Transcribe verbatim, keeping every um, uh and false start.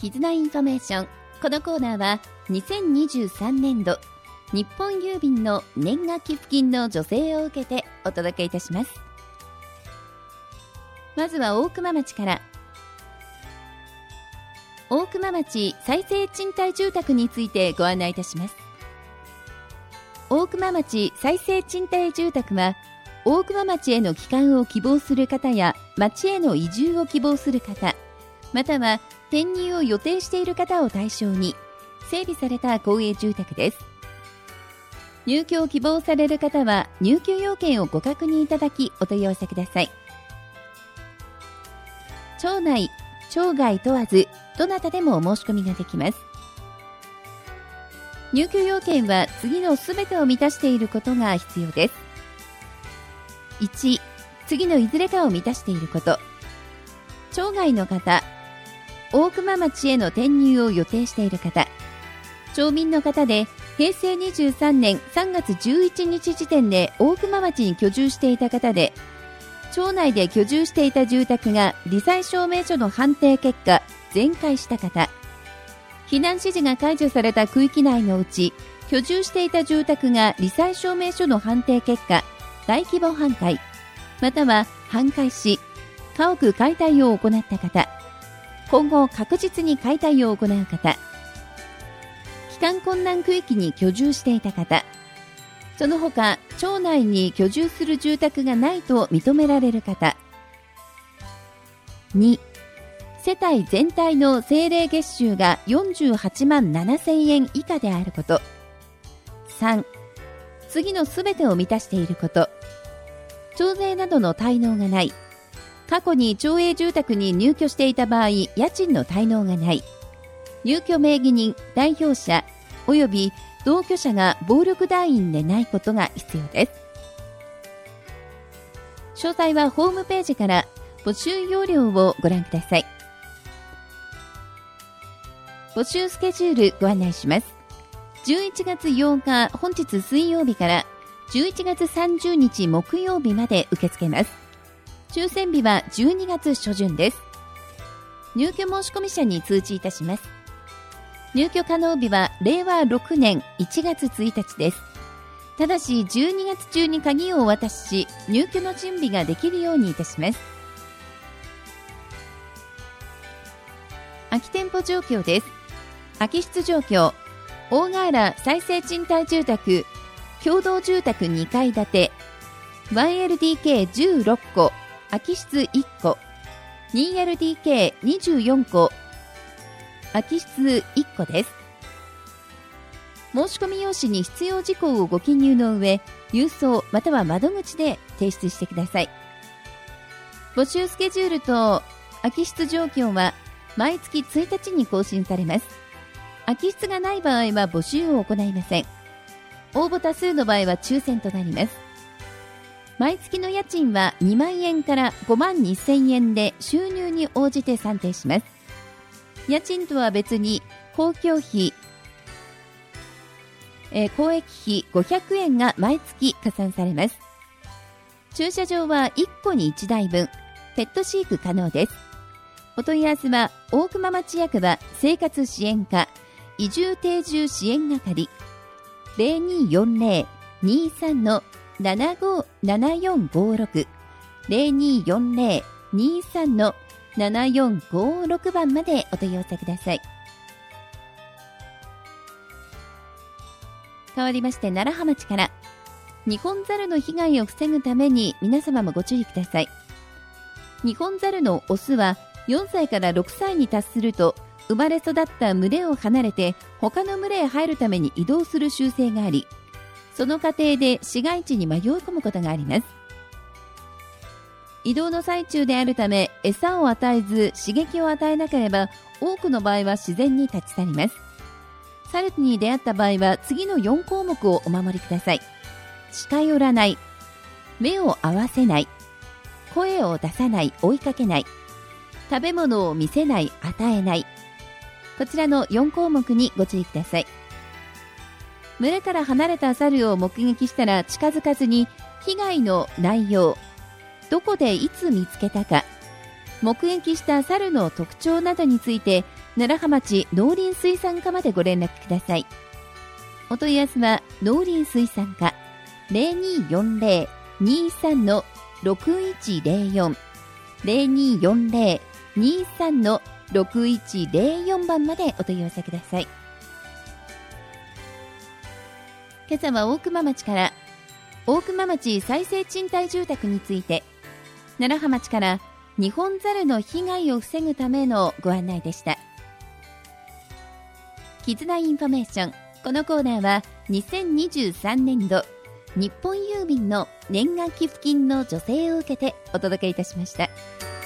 絆インフォメーション。このコーナーはにせんにじゅうさんねんど日本郵便の年賀寄付金の助成を受けてお届けいたします。まずは大熊町から。大熊町再生賃貸住宅についてご案内いたします。大熊町再生賃貸住宅は、大熊町への帰還を希望する方や町への移住を希望する方、または転入を予定している方を対象に整備された公営住宅です。入居を希望される方は入居要件をご確認いただきお問い合わせください。町内、町外問わずどなたでもお申し込みができます。入居要件は次のすべてを満たしていることが必要です。いち、次のいずれかを満たしていること。町外の方、大熊町への転入を予定している方、町民の方でへいせいにじゅうさんねんさんがつじゅういちにち時点で大熊町に居住していた方で、町内で居住していた住宅が罹災証明書の判定結果全壊した方、避難指示が解除された区域内のうち居住していた住宅が罹災証明書の判定結果大規模半壊、または半壊し家屋解体を行った方、今後確実に解体を行う方、帰還困難区域に居住していた方、その他町内に居住する住宅がないと認められる方。に、世帯全体の政令月収がよんじゅうはちまんななせんえん以下であること。さん、次のすべてを満たしていること。徴税などの滞納がない。過去に町営住宅に入居していた場合、家賃の滞納がない。入居名義人、代表者、および同居者が暴力団員でないことが必要です。詳細はホームページから募集要領をご覧ください。募集スケジュールご案内します。じゅういちがつようか本日水曜日からじゅういちがつさんじゅうにち木曜日まで受け付けます。抽選日はじゅうにがつしょじゅんです。入居申し込み者に通知いたします。入居可能日はれいわろくねんいちがつついたちです。ただしじゅうにがつ中に鍵をお渡しし、入居の準備ができるようにいたします。空き店舗状況です。空き室状況、大河原再生賃貸住宅共同住宅にかい建て ワンエルディーケーじゅうろっこ、空き室いっこ、にエルディーケーにじゅうよんこ、空き室いっこです。申し込み用紙に必要事項をご記入の上、郵送または窓口で提出してください。募集スケジュールと空き室状況は毎月ついたちに更新されます。空き室がない場合は募集を行いません。応募多数の場合は抽選となります。毎月の家賃はにまんえんからごまんにせんえんで収入に応じて算定します。家賃とは別に公共費、えー、公益費ごひゃくえんが毎月加算されます。駐車場はいっこにいちだいぶん、ペット飼育可能です。お問い合わせは大熊町役場生活支援課移住定住支援係 ゼロにーよんゼロ にーさん ななごななよんごろく ゼロにーよんゼロ にーさん ななよんごろく 番までお問い合わせください。変わりまして楢葉町から。ニホンザルの被害を防ぐために皆様もご注意ください。ニホンザルのオスはよんさいからろくさいに達すると生まれ育った群れを離れて他の群れへ入るために移動する習性があり、その過程で市街地に迷い込むことがあります。移動の最中であるため餌を与えず刺激を与えなければ多くの場合は自然に立ち去ります。サルに出会った場合は次のよんこうもくをお守りください。近寄らない、目を合わせない、声を出さない、追いかけない、食べ物を見せない、与えない、こちらのよんこうもくにご注意ください。群れから離れた猿を目撃したら近づかずに、被害の内容、どこでいつ見つけたか、目撃した猿の特徴などについて楢葉町農林水産課までご連絡ください。お問い合わせは農林水産課 ゼロにーよんゼロ にーさん ろくいちゼロよん ゼロにーよんゼロ にーさん ろくいちゼロよん 番までお問い合わせください。今朝は大熊町から大熊町再生賃貸住宅について、楢葉町からニホンザルの被害を防ぐためのご案内でした。絆インフォメーション、このコーナーはにせんにじゅうさんねんど日本郵便の年賀寄付金の助成を受けてお届けいたしました。